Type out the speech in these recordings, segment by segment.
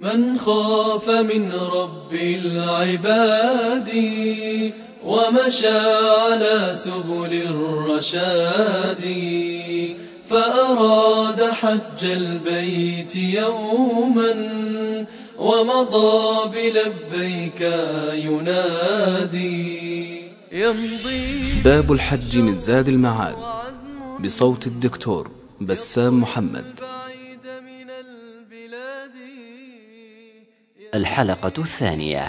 من خاف من رب العباد ومشى على سبل الرشاد فأراد حج البيت يوما ومضى بلبيك ينادي باب الحج من زاد المعاد بصوت الدكتور بسام محمد. الحلقة الثانية.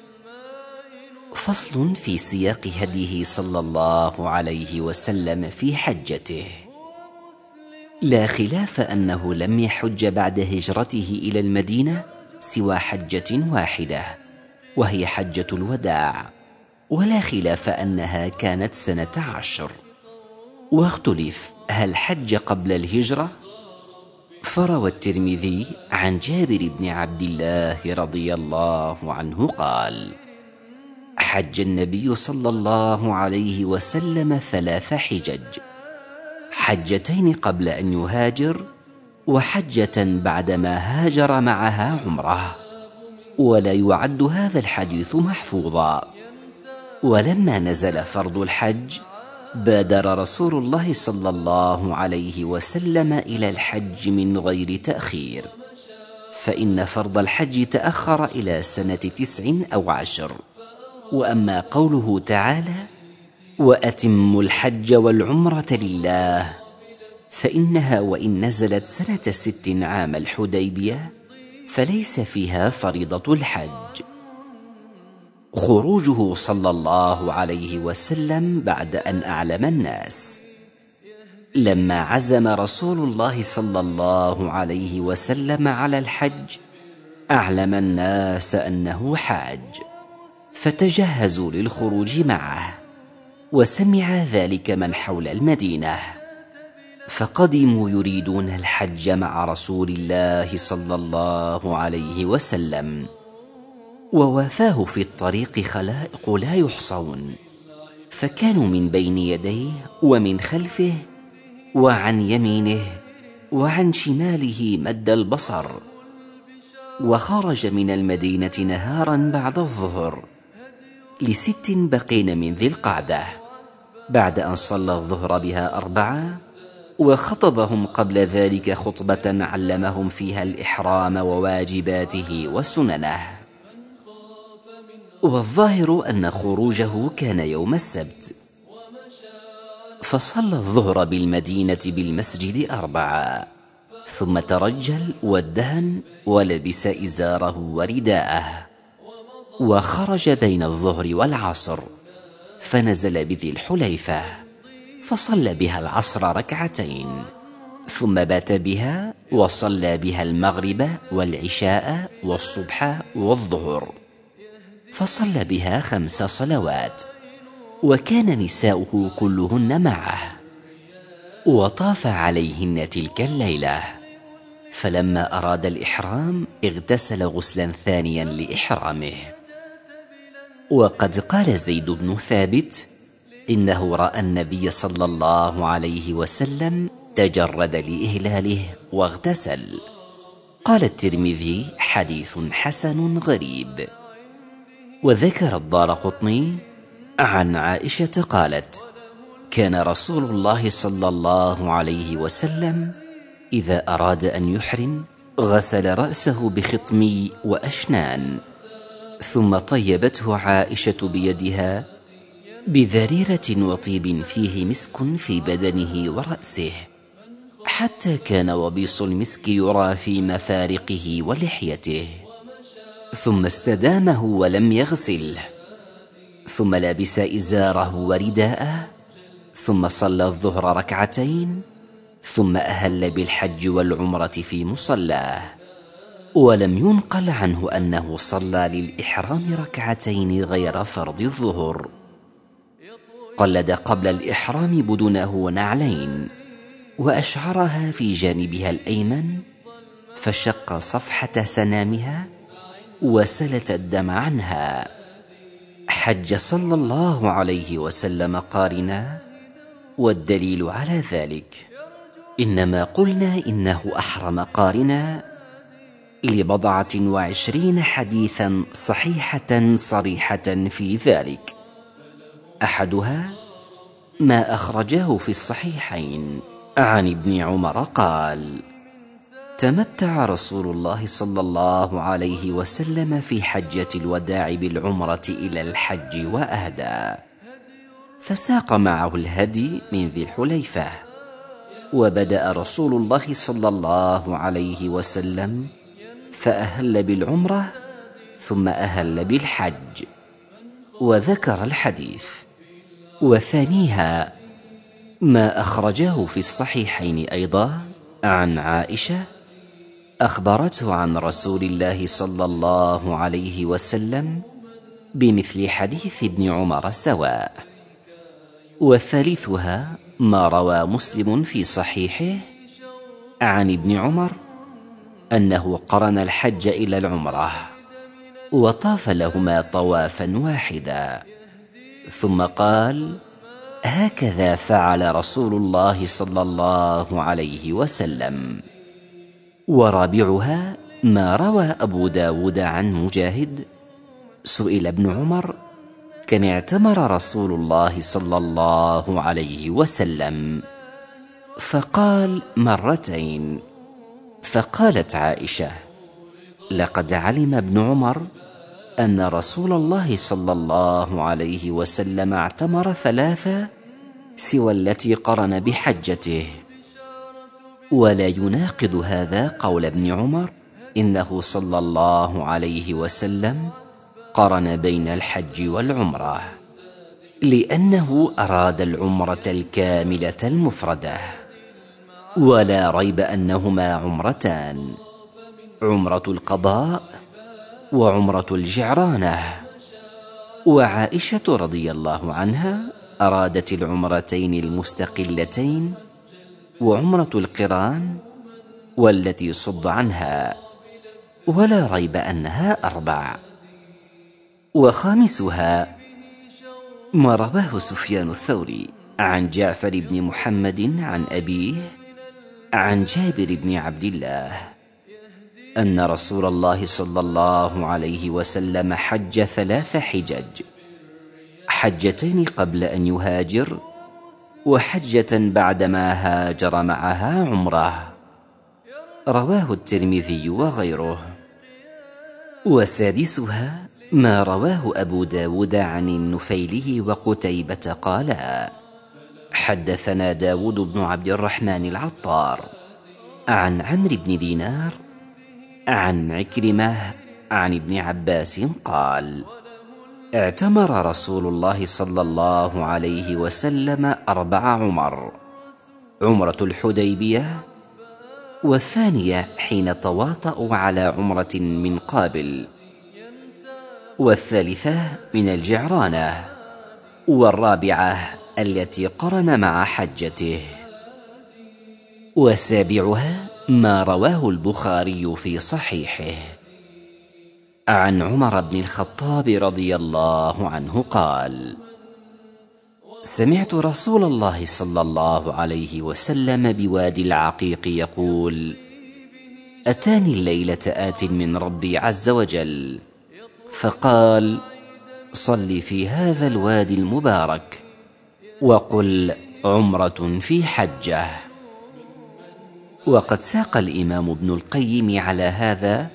فصل في سياق هديه صلى الله عليه وسلم في حجته. لا خلاف أنه لم يحج بعد هجرته إلى المدينة سوى حجة واحدة وهي حجة الوداع، ولا خلاف أنها كانت سنة 10. واختلف هل حج قبل الهجرة؟ فروى الترمذي عن جابر بن عبد الله رضي الله عنه قال: حج النبي صلى الله عليه وسلم 3 حجج، حجتين قبل أن يهاجر، وحجة بعدما هاجر معها عمره، ولا يعد هذا الحديث محفوظا. ولما نزل فرض الحج بادر رسول الله صلى الله عليه وسلم إلى الحج من غير تأخير، فإن فرض الحج تأخر إلى سنة 9 أو 10. وأما قوله تعالى: وأتموا الحج والعمرة لله، فإنها وإن نزلت سنة 6 عام الحديبية فليس فيها فريضة الحج. خروجه صلى الله عليه وسلم بعد أن أعلم الناس. لما عزم رسول الله صلى الله عليه وسلم على الحج أعلم الناس أنه حاج، فتجهزوا للخروج معه، وسمع ذلك من حول المدينة، فقدموا يريدون الحج مع رسول الله صلى الله عليه وسلم، ووافاه في الطريق خلائق لا يحصون، فكانوا من بين يديه ومن خلفه وعن يمينه وعن شماله مد البصر. وخرج من المدينة نهارا بعد الظهر ل6 بقين من ذي القعدة، بعد أن صلى الظهر بها 4، وخطبهم قبل ذلك خطبة علمهم فيها الإحرام وواجباته وسننه. والظاهر أن خروجه كان يوم السبت، فصلى الظهر بالمدينة بالمسجد 4، ثم ترجل وادهن ولبس إزاره ورداءه، وخرج بين الظهر والعصر، فنزل بذي الحليفة فصلى بها العصر 2، ثم بات بها وصلى بها المغرب والعشاء والصبح والظهر، فصلى بها 5 صلوات، وكان نساؤه كلهن معه، وطاف عليهن تلك الليلة. فلما أراد الإحرام اغتسل غسلا ثانيا لإحرامه. وقد قال زيد بن ثابت إنه رأى النبي صلى الله عليه وسلم تجرد لإهلاله واغتسل. قال الترمذي: حديث حسن غريب. وذكر الدارقطني عن عائشة قالت: كان رسول الله صلى الله عليه وسلم إذا أراد أن يحرم غسل رأسه بخطمي وأشنان، ثم طيبته عائشة بيدها بذريرة وطيب فيه مسك في بدنه ورأسه، حتى كان وبيص المسك يرى في مفارقه ولحيته، ثم استدامه ولم يغسله، ثم لبس إزاره ورداءه، ثم صلى الظهر 2، ثم أهل بالحج والعمرة في مصلاه. ولم ينقل عنه أنه صلى للإحرام 2 غير فرض الظهر. قلد قبل الإحرام بدنه 2، وأشعرها في جانبها الأيمن، فشق صفحة سنامها وسلت الدم عنها. حج صلى الله عليه وسلم قارنا، والدليل على ذلك إنما قلنا إنه أحرم قارنا ل20 حديثا صحيحة صريحة في ذلك. أحدها ما أخرجه في الصحيحين عن ابن عمر قال: تمتع رسول الله صلى الله عليه وسلم في حجة الوداع بالعمرة إلى الحج وأهدى، فساق معه الهدي من ذي الحليفة. وبدأ رسول الله صلى الله عليه وسلم فأهل بالعمرة ثم أهل بالحج، وذكر الحديث. وثانيها ما أخرجه في الصحيحين أيضا عن عائشة أخبرته عن رسول الله صلى الله عليه وسلم بمثل حديث ابن عمر سواء. وثالثها ما روى مسلم في صحيحه عن ابن عمر أنه قرن الحج إلى العمرة وطاف لهما طوافا واحدا، ثم قال: هكذا فعل رسول الله صلى الله عليه وسلم. ورابعها ما روى أبو داود عن مجاهد سئل ابن عمر: كم اعتمر رسول الله صلى الله عليه وسلم؟ فقال: 2 مرات. فقالت عائشة: لقد علم ابن عمر أن رسول الله صلى الله عليه وسلم اعتمر 3 سوى التي قرن بحجته. ولا يناقض هذا قول ابن عمر إنه صلى الله عليه وسلم قرن بين الحج والعمرة، لأنه أراد العمرة الكاملة المفردة. ولا ريب أنهما عمرتان: عمرة القضاء وعمرة الجعرانة. وعائشة رضي الله عنها أرادت العمرتين المستقلتين وعمرة القران والتي صد عنها، ولا ريب أنها 4. وخامسها ما رواه سفيان الثوري عن جعفر بن محمد عن أبيه عن جابر بن عبد الله أن رسول الله صلى الله عليه وسلم حج 3 حجج: حجتين قبل أن يهاجر، وحجة بعدما هاجر معها عمره. رواه الترمذي وغيره. وسادسها ما رواه أبو داود عن النفيلي وقتيبة قالا: حدثنا داود بن عبد الرحمن العطار عن عمرو بن دينار عن عكرمة عن ابن عباس قال: اعتمر رسول الله صلى الله عليه وسلم 4 عمر: عمرة الحديبية، والثانية حين تواطؤوا على عمرة من قابل، والثالثة من الجعرانة، والرابعة التي قرن مع حجته. وسابعها ما رواه البخاري في صحيحه عن عمر بن الخطاب رضي الله عنه قال: سمعت رسول الله صلى الله عليه وسلم بوادي العقيق يقول: أتاني الليلة آت من ربي عز وجل فقال: صل في هذا الوادي المبارك وقل عمرة في حجة. وقد ساق الإمام ابن القيم على هذا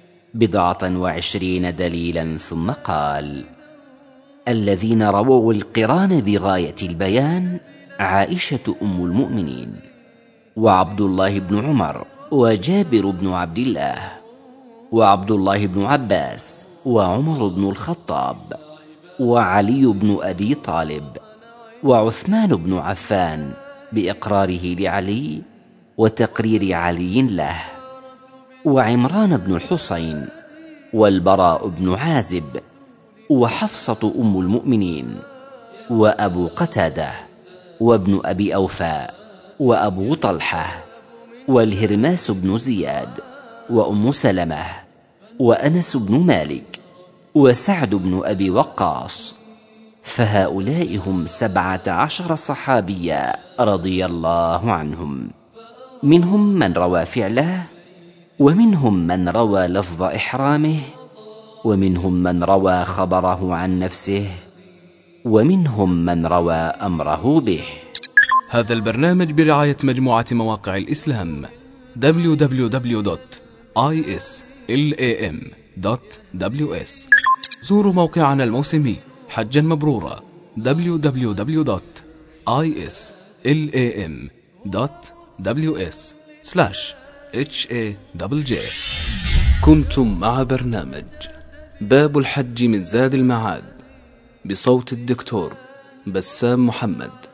29 دليلا، ثم قال: الذين رووا القران بغاية البيان عائشة أم المؤمنين، وعبد الله بن عمر، وجابر بن عبد الله، وعبد الله بن عباس، وعمر بن الخطاب، وعلي بن أبي طالب، وعثمان بن عفان بإقراره لعلي وتقرير علي له، وعمران بن الحصين، والبراء بن عازب، وحفصة أم المؤمنين، وأبو قتادة، وابن أبي أوفى، وأبو طلحة، والهرماس بن زياد، وأم سلمة، وأنس بن مالك، وسعد بن أبي وقاص. فهؤلاء هم 17 صحابيا رضي الله عنهم، منهم من روى فعله ومنهم من روى لفظ إحرامه، ومنهم من روى خبره عن نفسه، ومنهم من روى أمره به. هذا البرنامج برعاية مجموعة مواقع الإسلام www.islam.ws. زوروا موقعنا الموسمي حجا مبرورا www.islam.ws/HAJJ. كنتم مع برنامج باب الحج من زاد المعاد بصوت الدكتور بسام محمد.